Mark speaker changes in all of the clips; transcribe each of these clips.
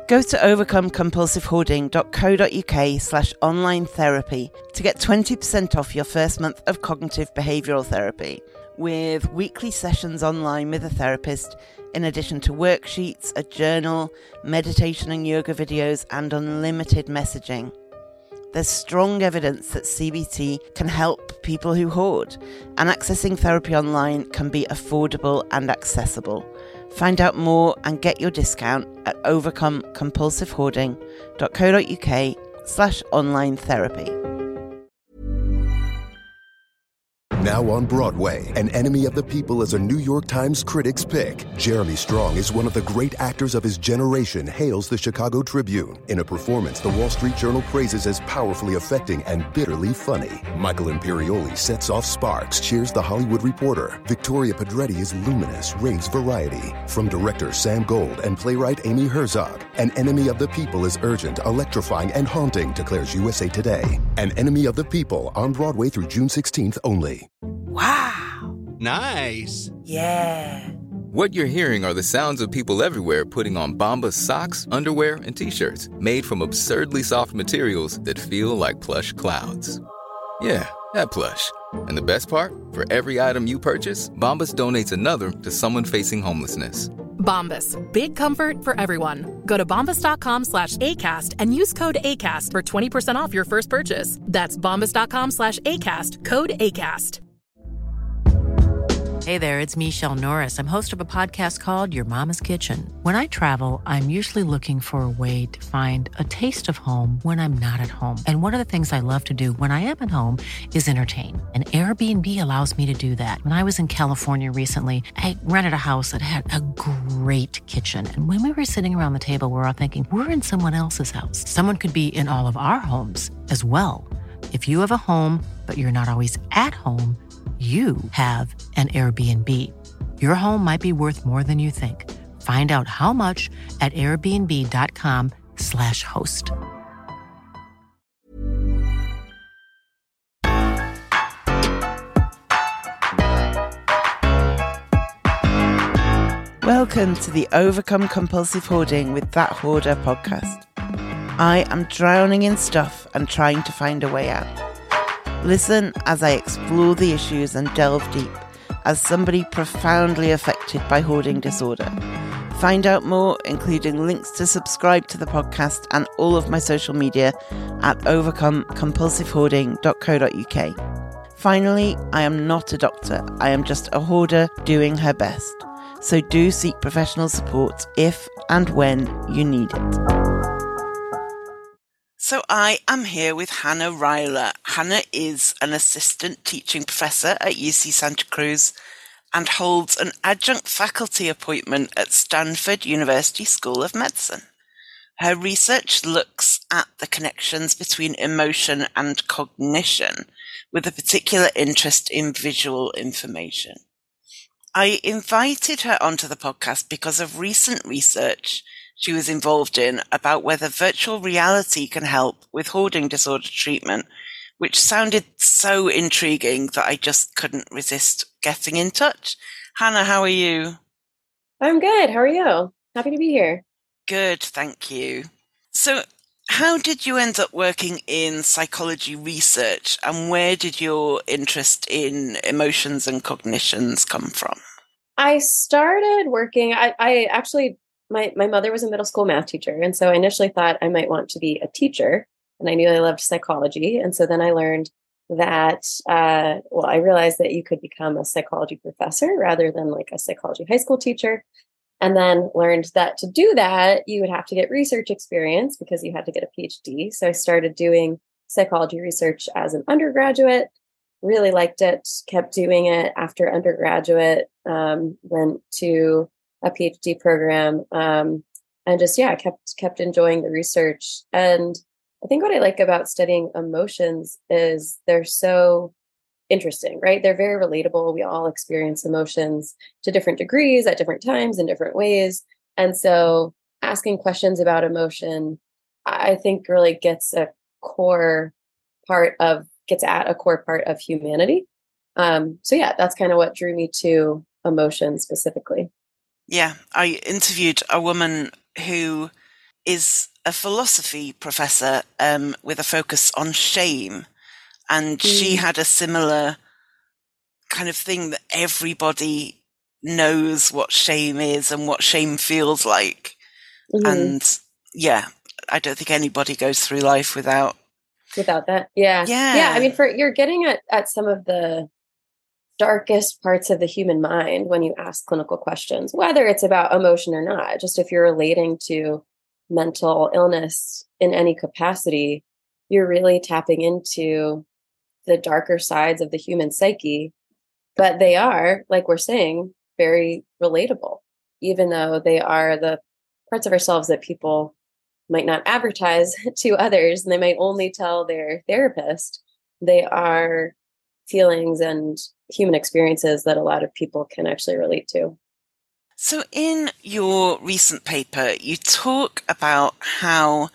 Speaker 1: Go to overcomecompulsivehoarding.co.uk/online therapy to get 20% off your first month of cognitive behavioural therapy, with weekly sessions online with a therapist, in addition to worksheets, a journal, meditation and yoga videos, and unlimited messaging. There's strong evidence that CBT can help people who hoard, and accessing therapy online can be affordable and accessible. Find out more and get your discount at overcomecompulsivehoarding.co.uk/online therapy.
Speaker 2: Now on Broadway, An Enemy of the People is a New York Times Critics' Pick. Jeremy Strong is one of the great actors of his generation, hails the Chicago Tribune. In a performance the Wall Street Journal praises as powerfully affecting and bitterly funny. Michael Imperioli sets off sparks, cheers The Hollywood Reporter. Victoria Pedretti is luminous, raves variety. From director Sam Gold and playwright Amy Herzog, An Enemy of the People is urgent, electrifying, and haunting, declares USA Today. An Enemy of the People, on Broadway through June 16th only.
Speaker 1: Wow!
Speaker 3: Nice!
Speaker 1: Yeah!
Speaker 4: What you're hearing are the sounds of people everywhere putting on Bombas socks, underwear, and T-shirts made from absurdly soft materials that feel like plush clouds. Yeah, that plush. And the best part? For every item you purchase, Bombas donates another to someone facing homelessness.
Speaker 5: Bombas. Big comfort for everyone. Go to bombas.com/ACAST and use code ACAST for 20% off your first purchase. That's bombas.com/ACAST. Code ACAST.
Speaker 6: Hey there, it's Michelle Norris. I'm host of a podcast called Your Mama's Kitchen. When I travel, I'm usually looking for a way to find a taste of home when I'm not at home. And one of the things I love to do when I am at home is entertain. And Airbnb allows me to do that. When I was in California recently, I rented a house that had a great kitchen. And when we were sitting around the table, we were all thinking, we're in someone else's house. Someone could be in all of our homes as well. If you have a home, but you're not always at home, you have an Airbnb. Your home might be worth more than you think. Find out how much at airbnb.com/host.
Speaker 1: Welcome to the Overcome Compulsive Hoarding with That Hoarder podcast. I am drowning in stuff and trying to find a way out. Listen as I explore the issues and delve deep as somebody profoundly affected by hoarding disorder. Find out more, including links to subscribe to the podcast and all of my social media at overcomecompulsivehoarding.co.uk. Finally, I am not a doctor. I am just a hoarder doing her best. So do seek professional support if and when you need it. So I am here with Hannah Ryler. Hannah is an assistant teaching professor at UC Santa Cruz and holds an adjunct faculty appointment at Stanford University School of Medicine. Her research looks at the connections between emotion and cognition, with a particular interest in visual information. I invited her onto the podcast because of recent research she was involved in about whether virtual reality can help with hoarding disorder treatment, which sounded so intriguing that I just couldn't resist getting in touch. Hannah, how are you?
Speaker 7: I'm good. How are you? Happy to be here.
Speaker 1: Good, thank you. So, how did you end up working in psychology research, and where did your interest in emotions and cognitions come from?
Speaker 7: I started working, I actually, my mother was a middle school math teacher. And so I initially thought I might want to be a teacher, and I knew I loved psychology. And so then I learned that, I realized that you could become a psychology professor rather than like a psychology high school teacher. And then learned that to do that, you would have to get research experience because you had to get a PhD. So I started doing psychology research as an undergraduate, really liked it, kept doing it after undergraduate, went to a PhD program, and just, kept enjoying the research. And I think what I like about studying emotions is they're so interesting, right? They're very relatable. We all experience emotions to different degrees at different times in different ways. And so asking questions about emotion, I think really gets at a core part of humanity. That's kind of what drew me to emotion specifically.
Speaker 1: Yeah, I interviewed a woman who is a philosophy professor with a focus on shame. And she had a similar kind of thing that everybody knows what shame is and what shame feels like. And yeah, I don't think anybody goes through life without
Speaker 7: that. Yeah. I mean, you're getting at some of the darkest parts of the human mind when you ask clinical questions, whether it's about emotion or not. Just if you're relating to mental illness in any capacity, you're really tapping into the darker sides of the human psyche. But they are, like we're saying, very relatable, even though they are the parts of ourselves that people might not advertise to others, and they might only tell their therapist. They are feelings and human experiences that a lot of people can actually relate to.
Speaker 1: So in your recent paper, you talk about how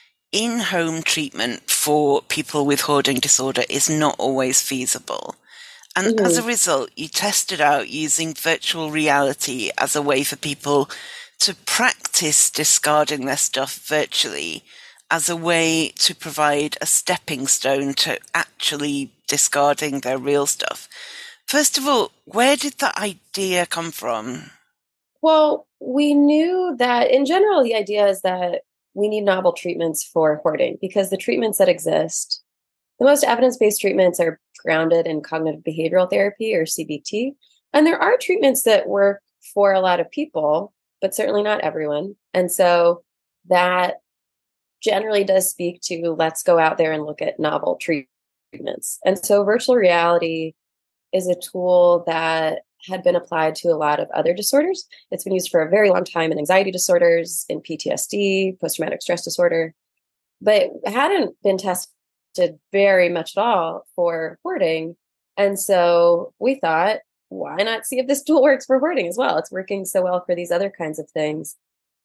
Speaker 1: in-home treatment for people with hoarding disorder is not always feasible. And as a result, you tested out using virtual reality as a way for people to practice discarding their stuff virtually, as a way to provide a stepping stone to actually discarding their real stuff. First of all, where did that idea come from?
Speaker 7: Well, we knew that in general, the idea is that we need novel treatments for hoarding, because the treatments that exist, the most evidence-based treatments, are grounded in cognitive behavioral therapy, or CBT. And there are treatments that work for a lot of people, but certainly not everyone. And so that generally does speak to, let's go out there and look at novel treatments. And so virtual reality is a tool that had been applied to a lot of other disorders. It's been used for a very long time in anxiety disorders, in PTSD, post-traumatic stress disorder, but it hadn't been tested very much at all for hoarding. And so we thought, why not see if this tool works for hoarding as well? It's working so well for these other kinds of things.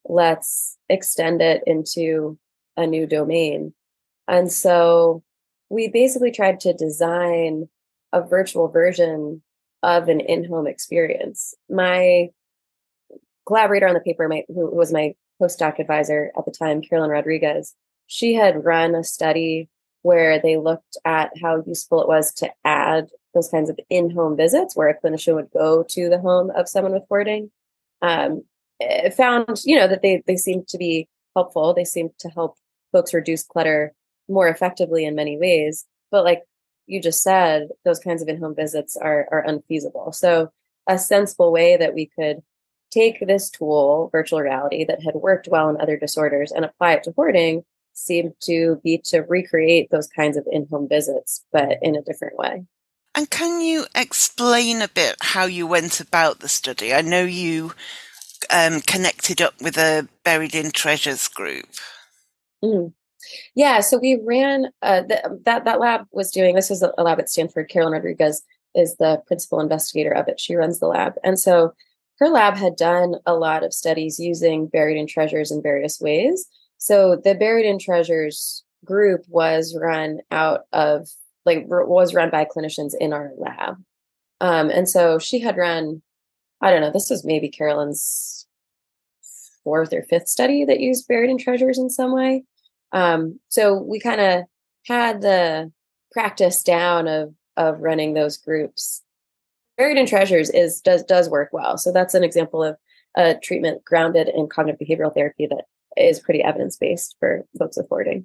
Speaker 7: Let's extend it into a new domain. And so we basically tried to design a virtual version of an in-home experience. My collaborator on the paper, who was my postdoc advisor at the time, Carolyn Rodriguez, she had run a study where they looked at how useful it was to add those kinds of in-home visits where a clinician would go to the home of someone with hoarding. It found, that they seemed to be helpful. They seemed to help folks reduce clutter more effectively in many ways. But like you just said, those kinds of in-home visits are unfeasible. So a sensible way that we could take this tool, virtual reality, that had worked well in other disorders and apply it to hoarding seemed to be to recreate those kinds of in-home visits, but in a different way.
Speaker 1: And can you explain a bit how you went about the study? I know you connected up with a Buried in Treasures group.
Speaker 7: Yeah, so we ran that lab was doing, this was a lab at Stanford. Carolyn Rodriguez is the principal investigator of it. She runs the lab. And so her lab had done a lot of studies using Buried in Treasures in various ways. So the Buried in Treasures group was run by clinicians in our lab. And so she had run, I don't know, this was maybe Carolyn's fourth or fifth study that used Buried in Treasures in some way. So we kind of had the practice down of running those groups. Buried in Treasures does work well. So that's an example of a treatment grounded in cognitive behavioral therapy that is pretty evidence-based for folks with hoarding.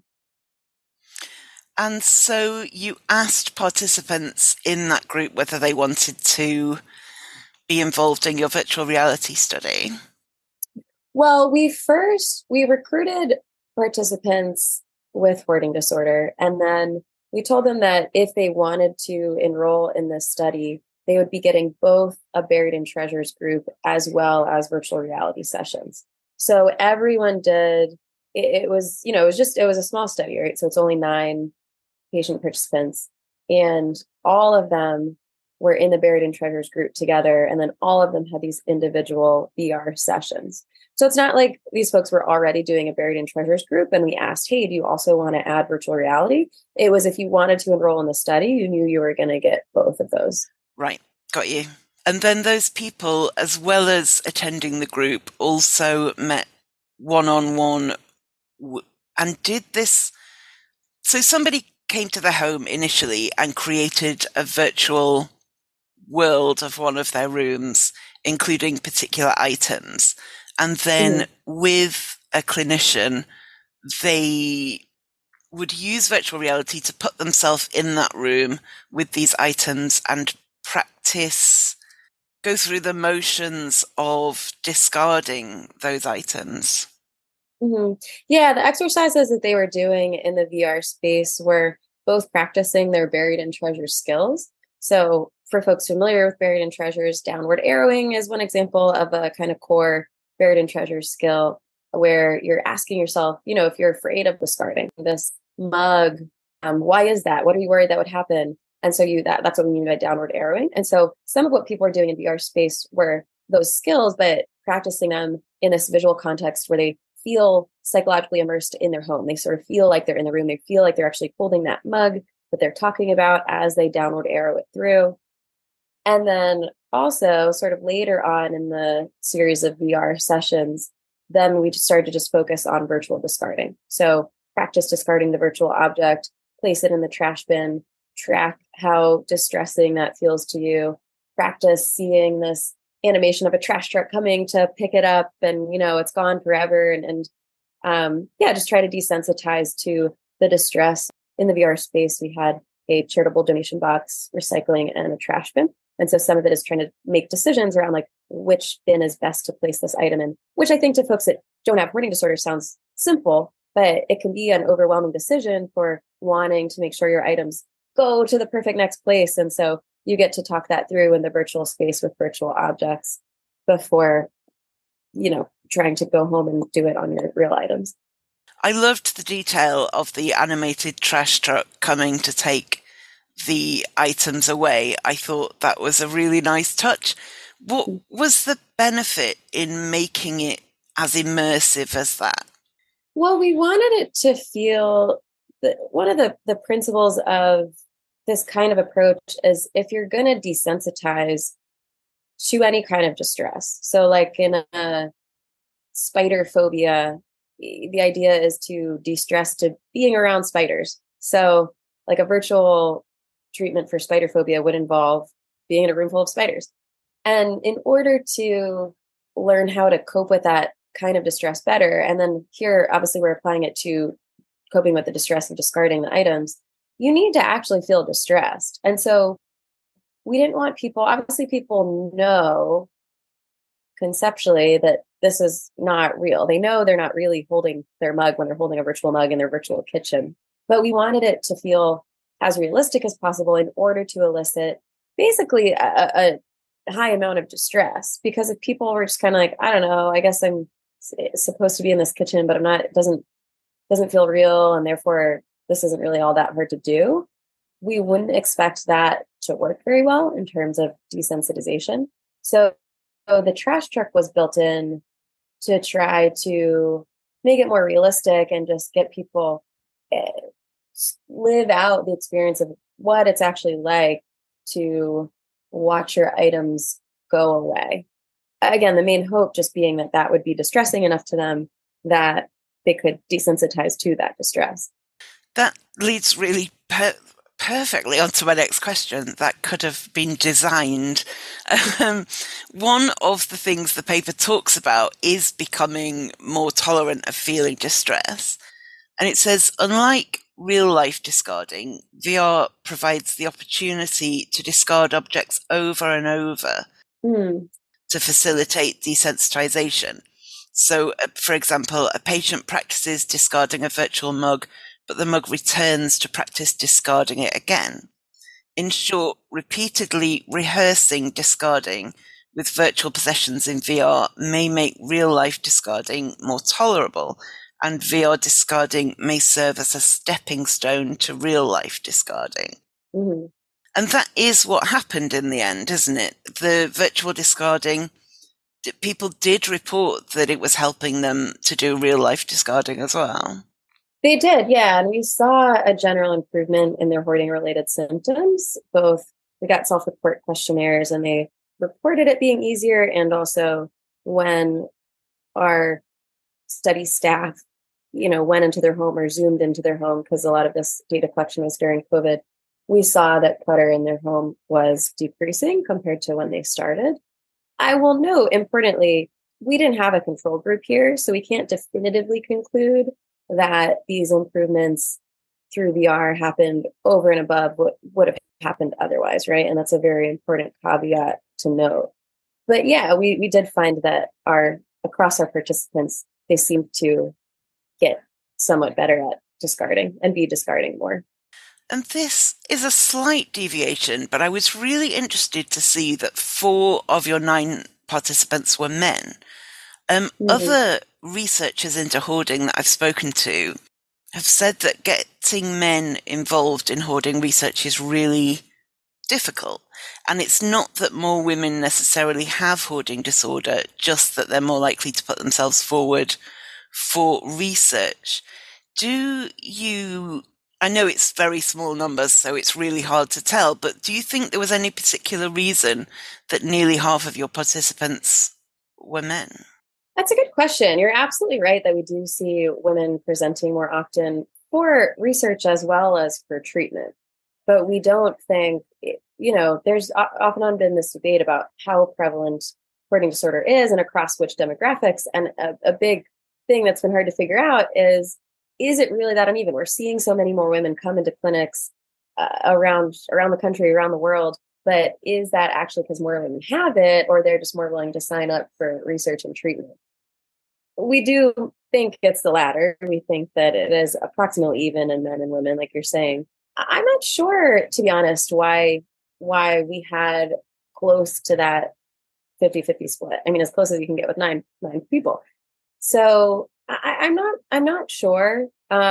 Speaker 1: And so you asked participants in that group whether they wanted to be involved in your virtual reality study.
Speaker 7: Well, we recruited participants with hoarding disorder, and then we told them that if they wanted to enroll in this study, they would be getting both a Buried in Treasures group as well as virtual reality sessions. So everyone did. It was a small study, right? So it's only 9 patient participants, and all of them were in the Buried in Treasures group together, and then all of them had these individual VR sessions. So it's not like these folks were already doing a Buried in Treasures group and we asked, hey, do you also want to add virtual reality? It was if you wanted to enroll in the study, you knew you were going to get both of those.
Speaker 1: Right. Got you. And then those people, as well as attending the group, also met one-on-one and did this. So somebody came to their home initially and created a virtual world of one of their rooms, including particular items. And then with a clinician, they would use virtual reality to put themselves in that room with these items and practice, go through the motions of discarding those items.
Speaker 7: Mm-hmm. Yeah, the exercises that they were doing in the VR space were both practicing their buried and treasure skills. So for folks familiar with buried and treasures, downward arrowing is one example of a kind of core buried and treasure skill where you're asking yourself, if you're afraid of discarding this mug, why is that? What are you worried that would happen? And so that's what we mean by downward arrowing. And so some of what people are doing in VR space were those skills, but practicing them in this visual context where they feel psychologically immersed in their home. They sort of feel like they're in the room. They feel like they're actually holding that mug that they're talking about as they downward arrow it through. And then also sort of later on in the series of VR sessions, then we started to just focus on virtual discarding. So practice discarding the virtual object, place it in the trash bin, track how distressing that feels to you, practice seeing this animation of a trash truck coming to pick it up and, it's gone forever. And just try to desensitize to the distress. In the VR space, we had a charitable donation box, recycling, and a trash bin. And so some of it is trying to make decisions around like which bin is best to place this item in, which I think to folks that don't have hoarding disorder sounds simple, but it can be an overwhelming decision for wanting to make sure your items go to the perfect next place. And so you get to talk that through in the virtual space with virtual objects before, trying to go home and do it on your real items.
Speaker 1: I loved the detail of the animated trash truck coming to take the items away. I thought that was a really nice touch. What was the benefit in making it as immersive as that?
Speaker 7: Well, we wanted it to feel that one of the principles of this kind of approach is if you're going to desensitize to any kind of distress. So like in a spider phobia, the idea is to de-stress to being around spiders. So like a virtual treatment for spider phobia would involve being in a room full of spiders. And in order to learn how to cope with that kind of distress better, and then here, obviously, we're applying it to coping with the distress of discarding the items, you need to actually feel distressed. And so we didn't want people, obviously people know conceptually that this is not real. They know they're not really holding their mug when they're holding a virtual mug in their virtual kitchen. But we wanted it to feel as realistic as possible in order to elicit basically a high amount of distress. Because if people were just kind of like, I don't know, I guess I'm supposed to be in this kitchen, but I'm not, it doesn't feel real. And therefore this isn't really all that hard to do. We wouldn't expect that to work very well in terms of desensitization. So the trash truck was built in to try to make it more realistic and just get people live out the experience of what it's actually like to watch your items go away. Again, the main hope just being that would be distressing enough to them that they could desensitize to that distress.
Speaker 1: That leads really perfectly onto my next question. That could have been designed. One of the things the paper talks about is becoming more tolerant of feeling distress. And it says, unlike real-life discarding, VR provides the opportunity to discard objects over and over to facilitate desensitization. So, for example, a patient practices discarding a virtual mug, but the mug returns to practice discarding it again. In short, repeatedly rehearsing discarding with virtual possessions in VR may make real-life discarding more tolerable, and VR discarding may serve as a stepping stone to real-life discarding.
Speaker 7: Mm-hmm.
Speaker 1: And that is what happened in the end, isn't it? The virtual discarding, people did report that it was helping them to do real-life discarding as well.
Speaker 7: They did, yeah. And we saw a general improvement in their hoarding-related symptoms. Both we got self-report questionnaires and they reported it being easier. And also when our study staff went into their home or zoomed into their home, because a lot of this data collection was during COVID, we saw that clutter in their home was decreasing compared to when they started. I will note, importantly, we didn't have a control group here, so we can't definitively conclude that these improvements through VR happened over and above what would have happened otherwise, right? And that's a very important caveat to note. But yeah, we did find that across our participants, they seemed to get somewhat better at discarding and be discarding more.
Speaker 1: And this is a slight deviation, but I was really interested to see that 4 of your 9 participants were men. Other researchers into hoarding that I've spoken to have said that getting men involved in hoarding research is really difficult. And it's not that more women necessarily have hoarding disorder, just that they're more likely to put themselves forward for research. I know it's very small numbers, so it's really hard to tell, but do you think there was any particular reason that nearly half of your participants were men?
Speaker 7: That's a good question. You're absolutely right that we do see women presenting more often for research as well as for treatment. But we don't think, there's often been this debate about how prevalent hoarding disorder is and across which demographics. And a big thing that's been hard to figure out is it really that uneven? We're seeing so many more women come into clinics around the country, around the world. But is that actually because more women have it, or they're just more willing to sign up for research and treatment? We do think it's the latter. We think that it is approximately even in men and women, like you're saying. I'm not sure, to be honest, why we had close to that 50-50 split. I mean, as close as you can get with nine people. So I'm not sure.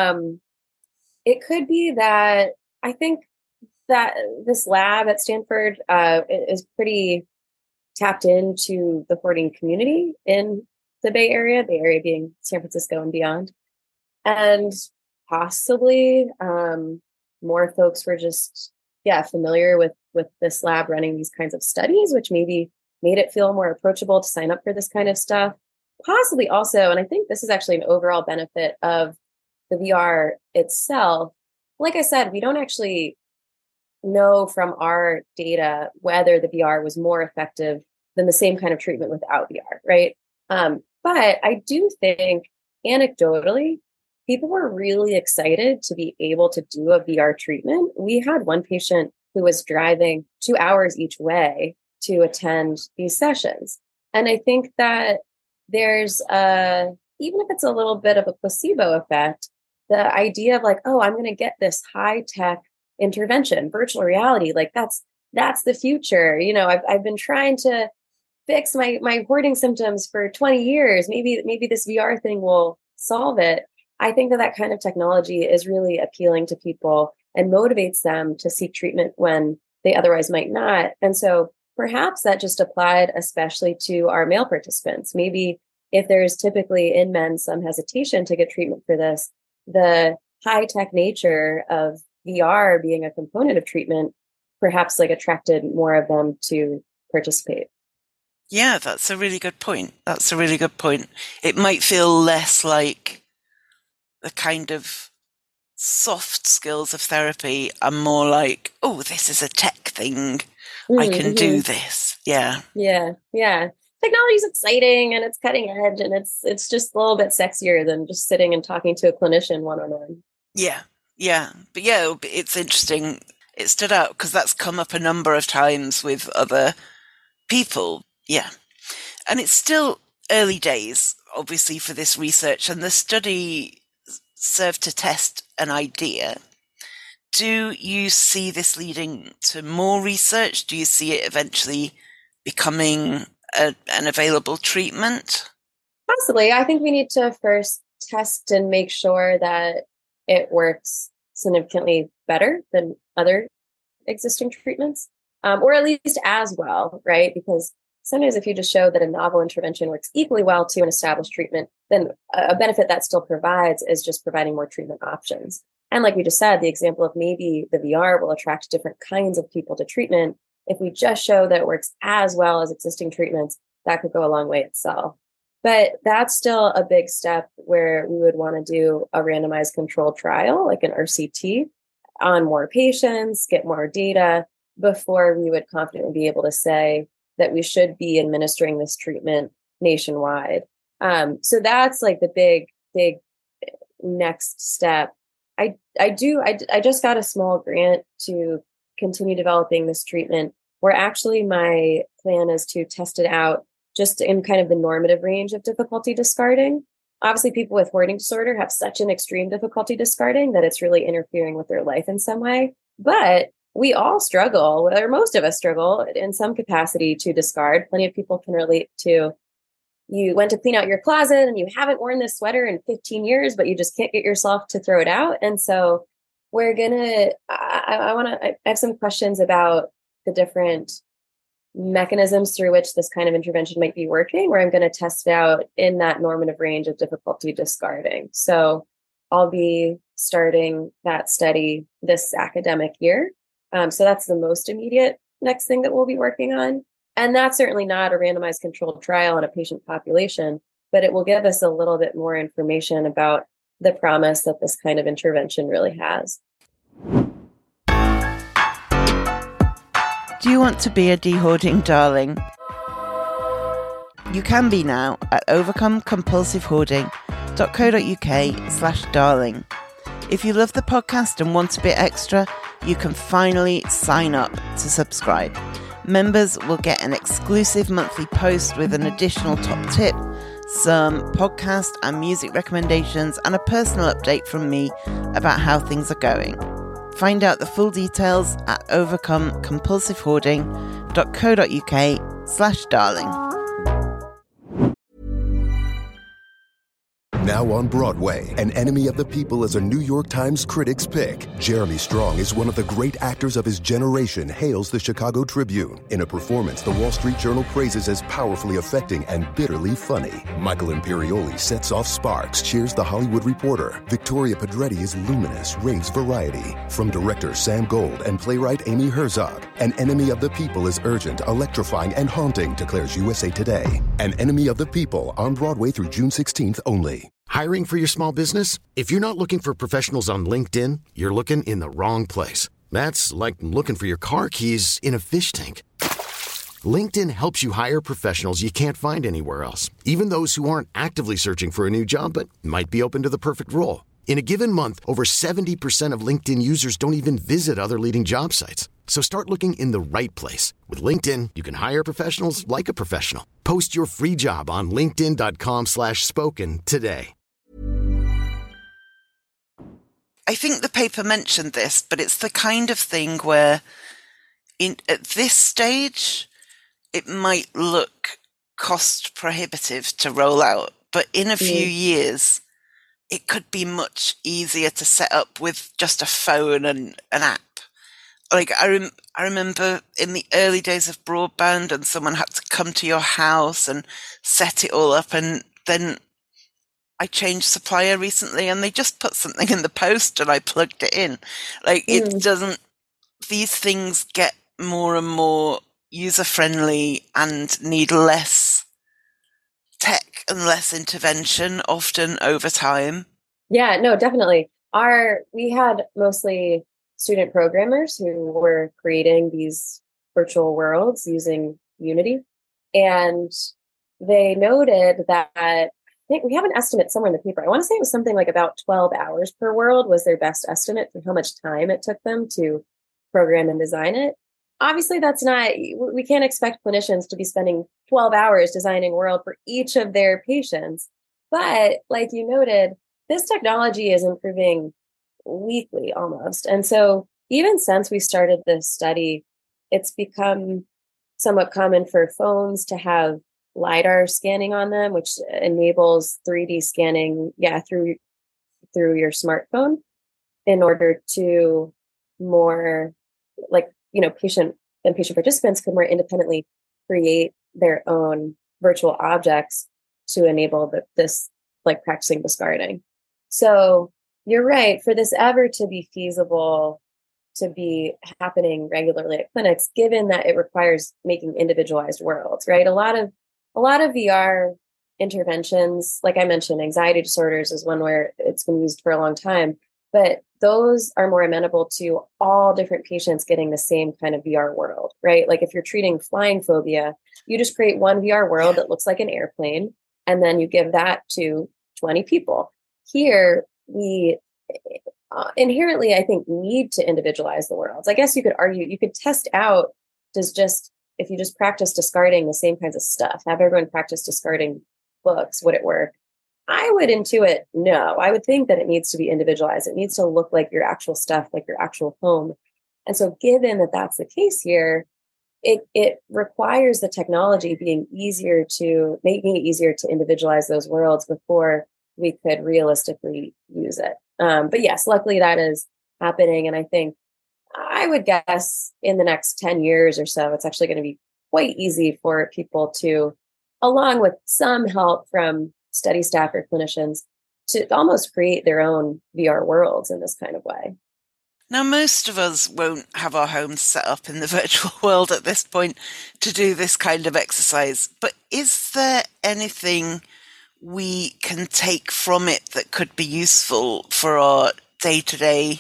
Speaker 7: It could be that I think that this lab at Stanford is pretty tapped into the hoarding community in the Bay Area being San Francisco and beyond. And possibly more folks were just, familiar with this lab running these kinds of studies, which maybe made it feel more approachable to sign up for this kind of stuff. Possibly also, and I think this is actually an overall benefit of the VR itself. Like I said, we don't actually know from our data whether the VR was more effective than the same kind of treatment without VR, right? But I do think anecdotally, people were really excited to be able to do a VR treatment. We had one patient who was driving 2 hours each way to attend these sessions. And I think that there's even if it's a little bit of a placebo effect, the idea of like, oh, I'm going to get this high tech intervention, virtual reality, like that's the future. I've been trying to fix my hoarding symptoms for 20 years. Maybe this VR thing will solve it. I think that kind of technology is really appealing to people and motivates them to seek treatment when they otherwise might not. And so perhaps that just applied especially to our male participants. Maybe if there's typically in men some hesitation to get treatment for this, the high-tech nature of VR being a component of treatment perhaps attracted more of them to participate.
Speaker 1: Yeah, that's a really good point. It might feel less like the kind of soft skills of therapy and more like, oh, this is a tech thing. I can do this. Yeah. Technology's exciting and it's cutting edge and it's just a little bit sexier than just sitting and talking to a clinician one-on-one. Yeah. But it's interesting. It stood out because that's come up a number of times with other people. Yeah. And it's still early days, obviously, for this research, and the study served to test an idea. Do you see this leading to more research? Do you see it eventually becoming an available treatment? Possibly. I think we need to first test and make sure that it works significantly better than other existing treatments, or at least as well, right? Because sometimes if you just show that a novel intervention works equally well to an established treatment, then a benefit that still provides is just providing more treatment options. And like we just said, the example of maybe the VR will attract different kinds of people to treatment. If we just show that it works as well as existing treatments, that could go a long way itself.
Speaker 7: But that's still a big step where we would want to do a randomized controlled trial, like an RCT, on more patients, get more data before we would confidently be able to say that we should be administering this treatment nationwide. So that's like the big next step. I just got a small grant to continue developing this treatment, where actually my plan is to test it out just in kind of the normative range of difficulty discarding. Obviously, people with hoarding disorder have such an extreme difficulty discarding that it's really interfering with their life in some way. But we all struggle, or most of us struggle in some capacity to discard. Plenty of people can relate to, you went to clean out your closet and you haven't worn this sweater in 15 years, but you just can't get yourself to throw it out. And so I have some questions about the different mechanisms through which this kind of intervention might be working, where I'm going to test it out in that normative range of difficulty discarding. So I'll be starting that study this academic year. So that's the most immediate next thing that we'll be working on. And that's certainly not a randomized controlled trial on a patient population, but it will give us a little bit more information about the promise that this kind of intervention really has.
Speaker 1: Do you want to be a dehoarding darling? You can be now at overcomecompulsivehoarding.co.uk/darling. If you love the podcast and want a bit extra, you can finally sign up to subscribe. Members will get an exclusive monthly post with an additional top tip, some podcast and music recommendations, and a personal update from me about how things are going. Find out the full details at overcomecompulsivehoarding.co.uk/darling.
Speaker 2: Now on Broadway, An Enemy of the People is a New York Times Critics' Pick. Jeremy Strong is one of the great actors of his generation, hails the Chicago Tribune. In a performance the Wall Street Journal praises as powerfully affecting and bitterly funny. Michael Imperioli sets off sparks, cheers The Hollywood Reporter. Victoria Pedretti is luminous, raves variety. From director Sam Gold and playwright Amy Herzog, An Enemy of the People is urgent, electrifying, and haunting, declares USA Today. An Enemy of the People, on Broadway through June 16th only.
Speaker 3: Hiring for your small business? If you're not looking for professionals on LinkedIn, you're looking in the wrong place. That's like looking for your car keys in a fish tank. LinkedIn helps you hire professionals you can't find anywhere else, even those who aren't actively searching for a new job but might be open to the perfect role. In a given month, over 70% of LinkedIn users don't even visit other leading job sites. So start looking in the right place. With LinkedIn, you can hire professionals like a professional. Post your free job on linkedin.com/spoken today.
Speaker 1: I think the paper mentioned this, but it's the kind of thing where at this stage, it might look cost prohibitive to roll out, but in a few years, it could be much easier to set up with just a phone and an app. Like I remember in the early days of broadband, and someone had to come to your house and set it all up, and then I changed supplier recently and they just put something in the post and I plugged it in. Like it doesn't, these things get more and more user friendly and need less tech and less intervention often over time.
Speaker 7: Yeah, no, definitely. We had mostly student programmers who were creating these virtual worlds using Unity. And they noted that we have an estimate somewhere in the paper. I want to say it was something like about 12 hours per world was their best estimate for how much time it took them to program and design it. Obviously, we can't expect clinicians to be spending 12 hours designing a world for each of their patients. But like you noted, this technology is improving weekly almost. And so even since we started this study, it's become somewhat common for phones to have LiDAR scanning on them, which enables 3D scanning, through your smartphone in order to more patient participants could more independently create their own virtual objects to enable this like practicing discarding. So you're right, for this ever to be feasible to be happening regularly at clinics, given that it requires making individualized worlds, right? A lot of VR interventions, like I mentioned, anxiety disorders is one where it's been used for a long time, but those are more amenable to all different patients getting the same kind of VR world, right? Like if you're treating flying phobia, you just create one VR world that looks like an airplane, and then you give that to 20 people. Here, we inherently, I think, need to individualize the worlds. I guess you could argue, you could test out, if you just practice discarding the same kinds of stuff, have everyone practice discarding books, would it work? I would intuit no. I would think that it needs to be individualized. It needs to look like your actual stuff, like your actual home. And so given that that's the case here, it requires the technology making it easier to individualize those worlds before we could realistically use it. But yes, luckily that is happening. And I think I would guess in the next 10 years or so, it's actually going to be quite easy for people to, along with some help from study staff or clinicians, to almost create their own VR worlds in this kind of way.
Speaker 1: Now, most of us won't have our homes set up in the virtual world at this point to do this kind of exercise, but is there anything we can take from it that could be useful for our day-to-day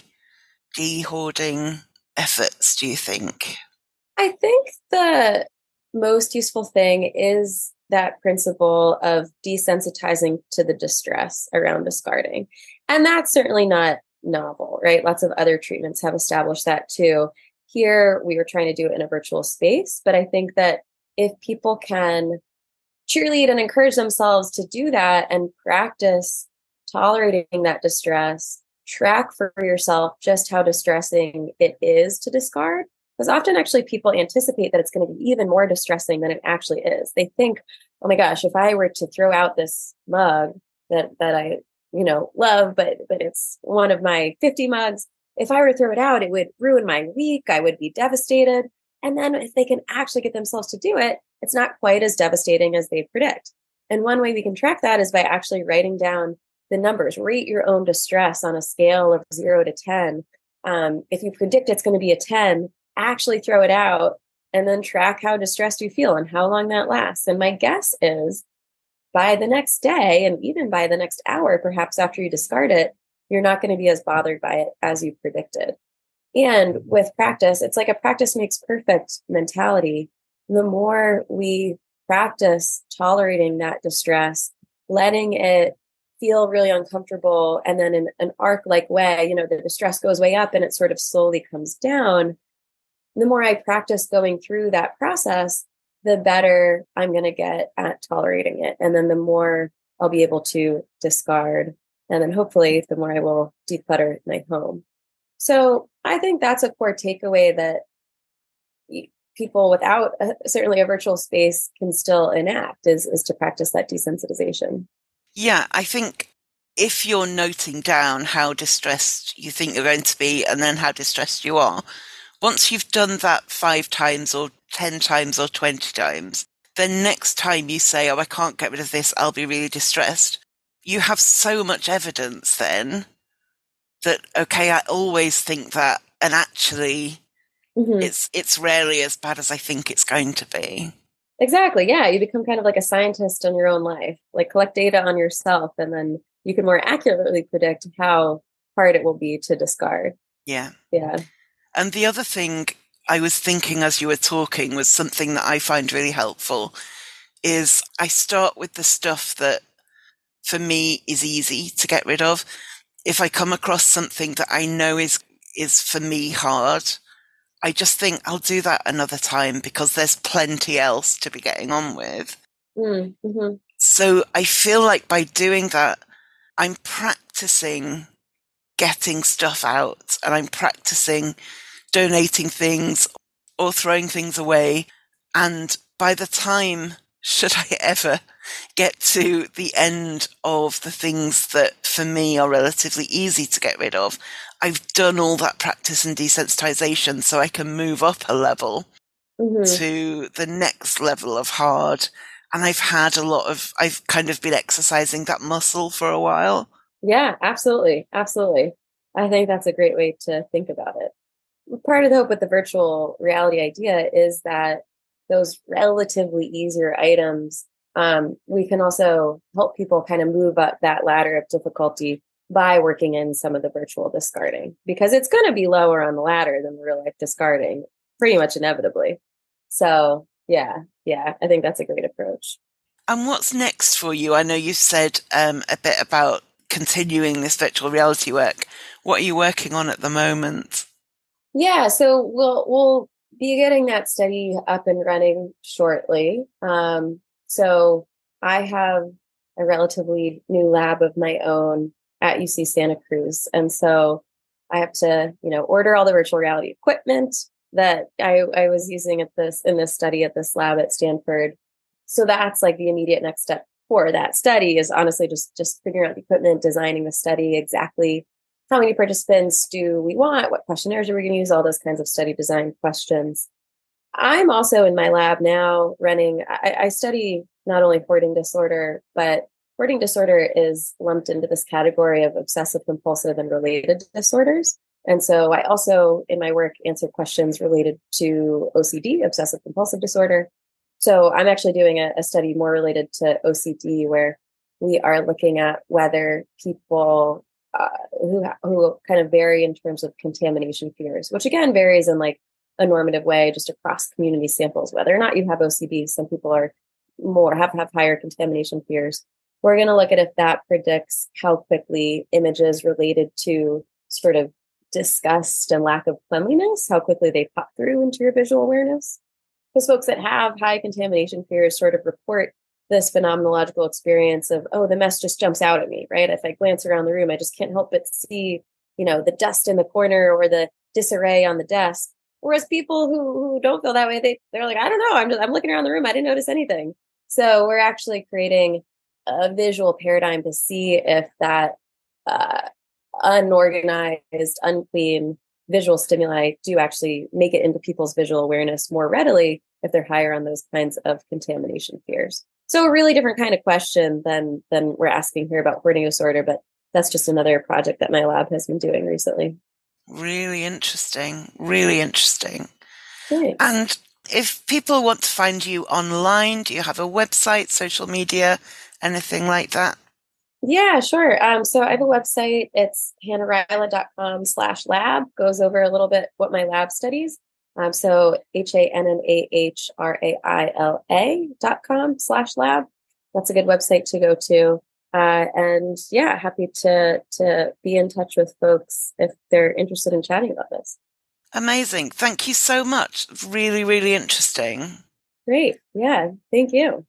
Speaker 1: de-hoarding efforts, do you think?
Speaker 7: I think the most useful thing is that principle of desensitizing to the distress around discarding. And that's certainly not novel, right? Lots of other treatments have established that too. Here, we were trying to do it in a virtual space, but I think that if people can cheerlead and encourage themselves to do that and practice tolerating that distress, track for yourself just how distressing it is to discard. Because often actually people anticipate that it's going to be even more distressing than it actually is. They think, oh my gosh, if I were to throw out this mug that I, love, but it's one of my 50 mugs, if I were to throw it out, it would ruin my week. I would be devastated. And then if they can actually get themselves to do it, it's not quite as devastating as they predict. And one way we can track that is by actually writing down the numbers. Rate your own distress on a scale of 0 to 10. If you predict it's going to be a 10, actually throw it out and then track how distressed you feel and how long that lasts. And my guess is by the next day, and even by the next hour, perhaps after you discard it, you're not going to be as bothered by it as you predicted. And with practice, it's like a practice makes perfect mentality. The more we practice tolerating that distress, letting it feel really uncomfortable, and then in an arc-like way, the distress goes way up and it sort of slowly comes down. The more I practice going through that process, the better I'm going to get at tolerating it. And then the more I'll be able to discard. And then hopefully the more I will declutter my home. So I think that's a core takeaway that people without certainly a virtual space can still enact is to practice that desensitization.
Speaker 1: Yeah, I think if you're noting down how distressed you think you're going to be and then how distressed you are, once you've done that 5 times or 10 times or 20 times, then next time you say, oh, I can't get rid of this, I'll be really distressed. You have so much evidence then that, okay, I always think that, and actually it's rarely as bad as I think it's going to be.
Speaker 7: Exactly. Yeah. You become kind of like a scientist in your own life, like collect data on yourself, and then you can more accurately predict how hard it will be to discard.
Speaker 1: Yeah.
Speaker 7: Yeah.
Speaker 1: And the other thing I was thinking as you were talking was something that I find really helpful is I start with the stuff that for me is easy to get rid of. If I come across something that I know is for me hard, I just think I'll do that another time because there's plenty else to be getting on with.
Speaker 7: Mm-hmm.
Speaker 1: So I feel like by doing that, I'm practicing getting stuff out and I'm practicing donating things or throwing things away. And by the time, should I ever get to the end of the things that for me are relatively easy to get rid of, I've done all that practice and desensitization so I can move up a level to the next level of hard. And I've kind of been exercising that muscle for a while.
Speaker 7: Yeah, absolutely. Absolutely. I think that's a great way to think about it. Part of the hope with the virtual reality idea is that those relatively easier items we can also help people kind of move up that ladder of difficulty by working in some of the virtual discarding, because it's going to be lower on the ladder than the real life discarding, pretty much inevitably. So yeah, I think that's a great approach.
Speaker 1: And what's next for you? I know you said a bit about continuing this virtual reality work. What are you working on at the moment?
Speaker 7: Yeah, so we'll be getting that study up and running shortly. So I have a relatively new lab of my own at UC Santa Cruz. And so I have to, order all the virtual reality equipment that I was using in this study at this lab at Stanford. So that's like the immediate next step for that study is honestly just figuring out the equipment, designing the study, exactly how many participants do we want, what questionnaires are we going to use, all those kinds of study design questions. I'm also in my lab now running, I study not only hoarding disorder, but hoarding disorder is lumped into this category of obsessive compulsive and related disorders. And so I also, in my work, answer questions related to OCD, obsessive compulsive disorder. So I'm actually doing a study more related to OCD, where we are looking at whether people who kind of vary in terms of contamination fears, which again varies in like a normative way, just across community samples, whether or not you have OCD. Some people are have higher contamination fears. We're going to look at if that predicts how quickly images related to sort of disgust and lack of cleanliness, how quickly they pop through into your visual awareness. Because folks that have high contamination fears sort of report this phenomenological experience of, oh, the mess just jumps out at me, right? If I glance around the room, I just can't help but see, the dust in the corner or the disarray on the desk. Whereas people who don't feel that way, they're like, I don't know, I'm looking around the room, I didn't notice anything. So we're actually creating a visual paradigm to see if that unorganized, unclean visual stimuli do actually make it into people's visual awareness more readily if they're higher on those kinds of contamination fears. So a really different kind of question than we're asking here about hoarding disorder, but that's just another project that my lab has been doing recently.
Speaker 1: Really interesting. Really interesting.
Speaker 7: Thanks.
Speaker 1: And if people want to find you online, do you have a website, social media, anything like that?
Speaker 7: Yeah, sure. So I have a website. It's hannahraila.com/lab. Goes over a little bit what my lab studies. So HANNAHRAILA.com/lab. That's a good website to go to. And yeah, happy to be in touch with folks if they're interested in chatting about this.
Speaker 1: Amazing. Thank you so much. Really, really interesting.
Speaker 7: Great. Yeah. Thank you.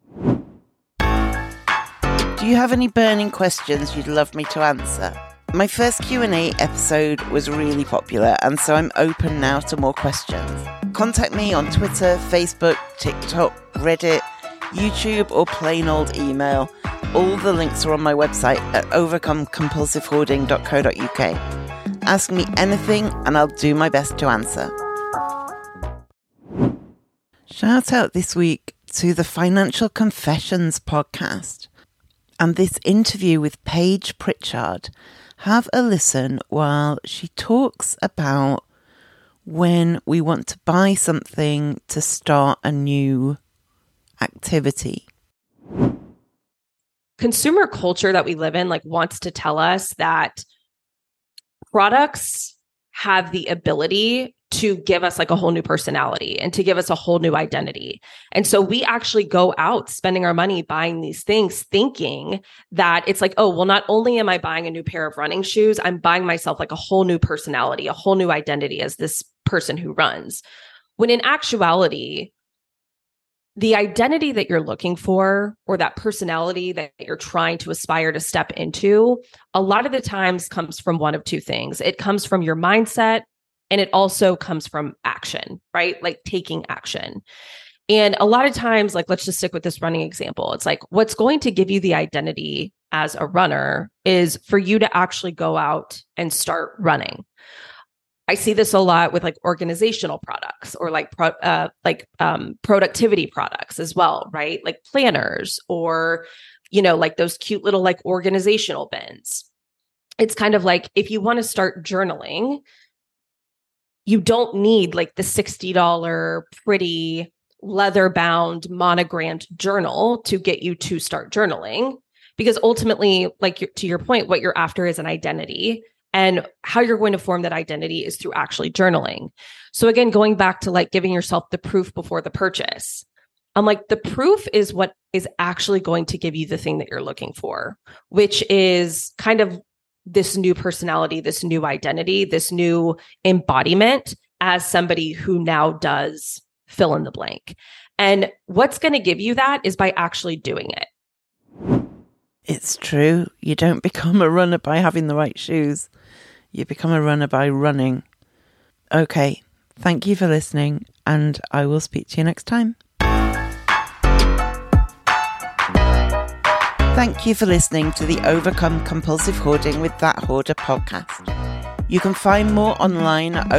Speaker 1: Do you have any burning questions you'd love me to answer? My first Q&A episode was really popular, and so I'm open now to more questions. Contact me on Twitter, Facebook, TikTok, Reddit, YouTube, or plain old email. All the links are on my website at overcomecompulsivehoarding.co.uk. Ask me anything and I'll do my best to answer. Shout out this week to the Financial Confessions podcast and this interview with Paige Pritchard. Have a listen while she talks about when we want to buy something to start a new activity.
Speaker 8: Consumer culture that we live in wants to tell us that products have the ability to give us a whole new personality and to give us a whole new identity. And so we actually go out spending our money buying these things thinking that it's not only am I buying a new pair of running shoes, I'm buying myself a whole new personality, a whole new identity as this person who runs. When in actuality, the identity that you're looking for or that personality that you're trying to aspire to step into, a lot of the times comes from one of two things. It comes from your mindset, and it also comes from action, right? Taking action. And a lot of times, let's just stick with this running example. It's what's going to give you the identity as a runner is for you to actually go out and start running. I see this a lot with organizational products or productivity products as well, right? Planners or, those cute little organizational bins. It's kind of if you want to start journaling, you don't need the $60 pretty leather-bound, monogrammed journal to get you to start journaling. Because ultimately, like to your point, what you're after is an identity. And how you're going to form that identity is through actually journaling. So again, going back to like giving yourself the proof before the purchase. I'm like, the proof is what is actually going to give you the thing that you're looking for, which is kind of this new personality, this new identity, this new embodiment as somebody who now does fill in the blank. And what's going to give you that is by actually doing it.
Speaker 1: It's true. You don't become a runner by having the right shoes. You become a runner by running. Okay. Thank you for listening, and I will speak to you next time. Thank you for listening to the Overcome Compulsive Hoarding with That Hoarder podcast. You can find more online at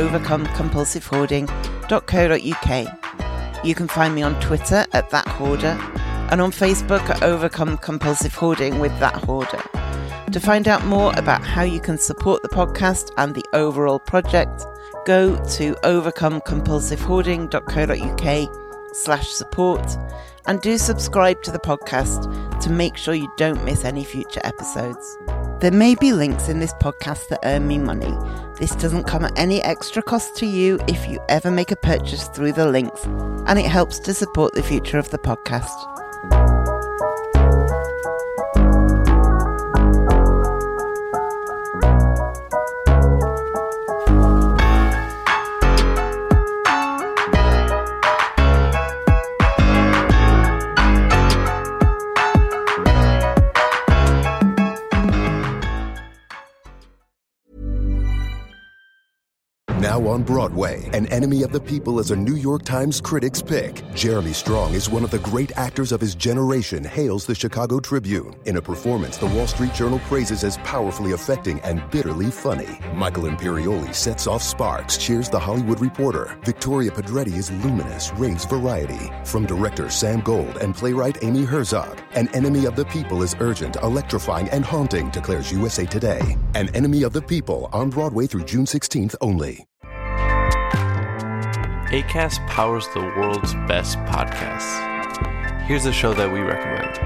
Speaker 1: overcomecompulsivehoarding.co.uk. You can find me on Twitter at That Hoarder and on Facebook at Overcome Compulsive Hoarding with That Hoarder. To find out more about how you can support the podcast and the overall project, go to overcomecompulsivehoarding.co.uk/support and do subscribe to the podcast to make sure you don't miss any future episodes. There may be links in this podcast that earn me money. This doesn't come at any extra cost to you if you ever make a purchase through the links, and it helps to support the future of the podcast.
Speaker 2: Now on Broadway, An Enemy of the People is a New York Times Critics' Pick. Jeremy Strong is one of the great actors of his generation, hails the Chicago Tribune. In a performance the Wall Street Journal praises as powerfully affecting and bitterly funny. Michael Imperioli sets off sparks, cheers The Hollywood Reporter. Victoria Pedretti is luminous, raves variety. From director Sam Gold and playwright Amy Herzog, An Enemy of the People is urgent, electrifying, and haunting, declares USA Today. An Enemy of the People, on Broadway through June 16th only.
Speaker 9: Acast powers the world's best podcasts. Here's a show that we recommend.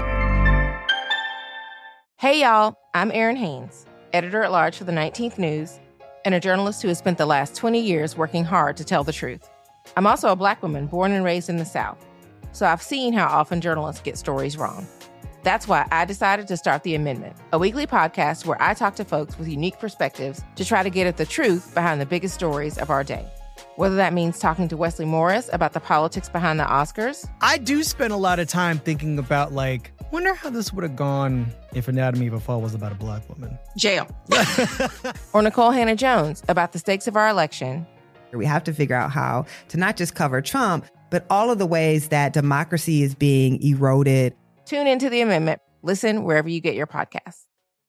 Speaker 10: Hey, y'all. I'm Erin Haynes, editor-at-large for the 19th News and a journalist who has spent the last 20 years working hard to tell the truth. I'm also a Black woman born and raised in the South, so I've seen how often journalists get stories wrong. That's why I decided to start The Amendment, a weekly podcast where I talk to folks with unique perspectives to try to get at the truth behind the biggest stories of our day. Whether that means talking to Wesley Morris about the politics behind the Oscars.
Speaker 11: I do spend a lot of time thinking about, wonder how this would have gone if Anatomy of a Fall was about a Black woman.
Speaker 10: Jail. Or Nicole Hannah-Jones about the stakes of our election.
Speaker 12: We have to figure out how to not just cover Trump, but all of the ways that democracy is being eroded.
Speaker 10: Tune into The Amendment. Listen wherever you get your podcasts.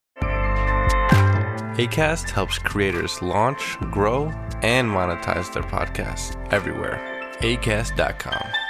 Speaker 9: Acast helps creators launch, grow, and monetize their podcasts everywhere. Acast.com.